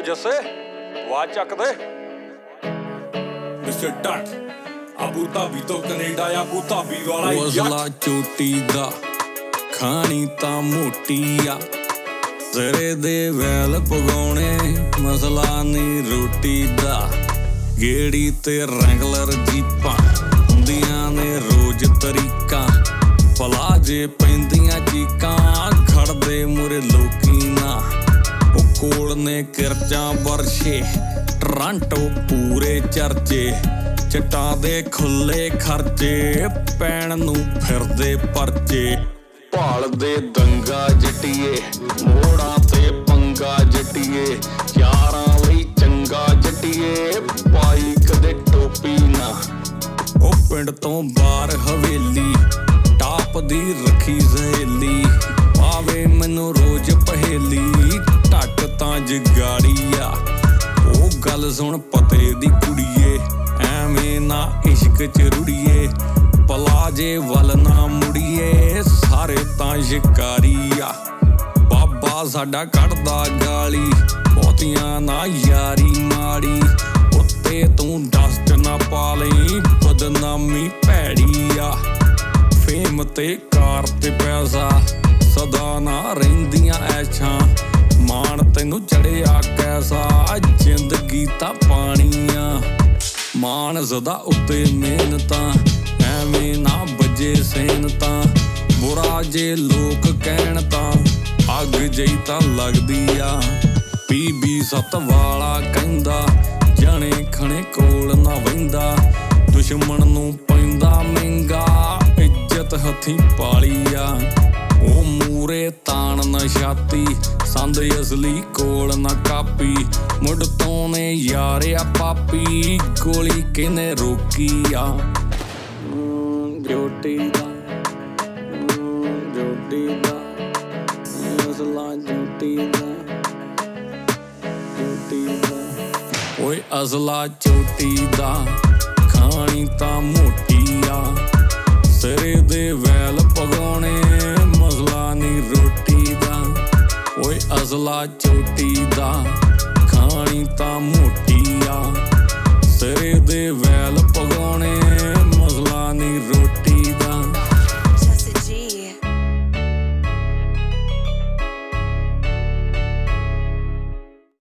ਜੱਸੇ ਆਵਾਜ਼ ਚੱਕ ਦੇ। ਮਿਸਟਰ ਡੱਟ ਆਬੂ ਧਾਬੀ ਤੋਂ ਕੈਨੇਡਾ ਆਬੂ ਧਾਬੀ ਵਾਲਾ ਉਸਲਾ ਚੋਟੀ ਦਾ ਖਾਣੀ ਤਾਂ ਮੋਟੀ ਆ, ਜ਼ਰੇ ਦੇ ਵੈਲ ਪਗਾਉਣੇ ਮਸਲਾ ਨਹੀਂ ਰੋਟੀ ਦਾ। ਗੇੜੀ ਤੇ ਰੈਂਗਲਰ ਜੀਪਾਂ ਹੁੰਦੀਆਂ ਨੇ ਰੋਜ਼ ਤਰੀਕਾਂ, ਭਲਾ ਜੇ ਪੈਂਦੀਆਂ ਚੀਕਾਂ ਖੜਦੇ ਮੁਰੇ ਲੋਕੀ ਨਾ। ਉਹ ਕੋਲ ਨੇ ਕਿਰਚਾਂ ਵਰਸ਼ੇ ਟਰਾਂਟੋ ਪੂਰੇ ਚਰਚੇ, ਚਟਾਂ ਦੇ ਖੁੱਲੇ ਖਰਚੇ ਪੈਣ ਨੂੰ ਫਿਰਦੇ ਪਰਚੇ। ਭਾਲਦੇ ਦੰਗਾ ਜੱਟੀਏ ਮੋੜਾਂ ਤੇ ਪੰਗਾ ਜੱਟੀਏ, ਯਾਰਾਂ ਲਈ ਚੰਗਾ ਜੱਟੀਏ ਪਾਈ ਕਦੇ ਟੋਪੀ ਨਾ। ਉਹ ਪਿੰਡ ਤੋਂ ਬਾਹਰ ਹਵੇਲੀ ਟਾਪ ਦੀ ਰੱਖੀ ਸਹੇਲੀ, ਪਾਵੇ ਮੈਨੂੰ ਰੋਜ਼ ਪਹੇਲੀ ਢੱਟ ਤਾਂ ਜਗਾੜੀ ਆ। ਉਹ ਗੱਲ ਸੁਣ ਪਤੇ ਦੀ ਕੁੜੀਏ ਐਵੇਂ ਨਾ ਇਸ਼ਕ ਚ ਰੁੜੀਏ, ਭਲਾ ਜੇ ਵੱਲ ਨਾ ਮੁੜੀਏ ਸਾਰੇ ਤਾਂ ਸ਼ਿਕਾਰੀ ਆ। ਬਾਬਾ ਸਾਡਾ ਕੱਢਦਾ ਗਾਲੀ ਬਹੁਤੀਆਂ ਨਾ ਯਾਰੀ ਮਾੜੀ, ਉੱਤੇ ਤੂੰ ਡਸਟ ਨਾ ਪਾ ਲਈ ਬਦਨਾਮੀ ਭੈੜੀ ਆ। ਫੇਮ ਤੇ ਕਾਰ ਤੇ ਪੈਸਾ ਸਦਾ ਨਾ ਰਹਿੰਦੀਆਂ ਐਸ਼ਾਂ, ਮਾਣ ਤੈਨੂੰ ਚੜਿਆ ਕੈਸਾ ਜ਼ਿੰਦਗੀ ਤਾਂ ਪਾਣੀ ਆ। ਮਾਣ ਸਦਾ ਉੱਤੇ ਮਿਹਨਤਾਂ ਐਵੇਂ ਨਾ ਵੱਜੇ ਸੈਨ ਤਾਂ, ਬੁਰਾ ਜੇ ਲੋਕ ਕਹਿਣ ਤਾਂ ਅੱਗ ਜਈ ਤਾਂ ਲੱਗਦੀ ਆ। ਬੀਬੀ ਸੱਤ ਵਾਲਾ ਕਹਿੰਦਾ ਜਣੇ ਖਣੇ ਕੋਲ ਨਾ ਵਹਿੰਦਾ, ਦੁਸ਼ਮਣ ਨੂੰ ਪੈਂਦਾ ਮਹਿੰਗਾ ਇੱਜ਼ਤ ਹੱਥੀਂ ਪਾਲੀ ਆ। ਉਹ ਮੂਰੇ ਤਾਣ ਨਾ ਛਾਤੀ ਸੰਦ ਅਸਲੀ ਕੋਲ ਨਾ ਕਾਪੀ, ਮੁੱਢ ਤੋਂ ਨੇ ਯਾਰਿਆ ਪਾਪੀ ਗੋਲੀ ਕਿਨੇ ਰੋਕੀ ਆ। ਜੋਟੀ ਦਾ ਜੋਟੀ ਦਾ ਅਸਲਾ ਜੋਟੀ ਦਾ ਜੋਟੀ ਦਾ। ਓਏ ਅਸਲਾ ਚੋਟੀ ਦਾ ਖਾਣੀ ਤਾਂ ਮੋਟੀ ਆ, ਸਿਰੇ ਦੇ ਵੈਲ ਪਗਾਉਣੇ ਮਸਲਾ ਨੀ ਰੋਟੀ ਦਾ। ਓਏ ਅਸਲਾ ਚੋਟੀ ਦਾ ਖਾਣੀ ਤਾਂ ਮੋਟੀ ਆ।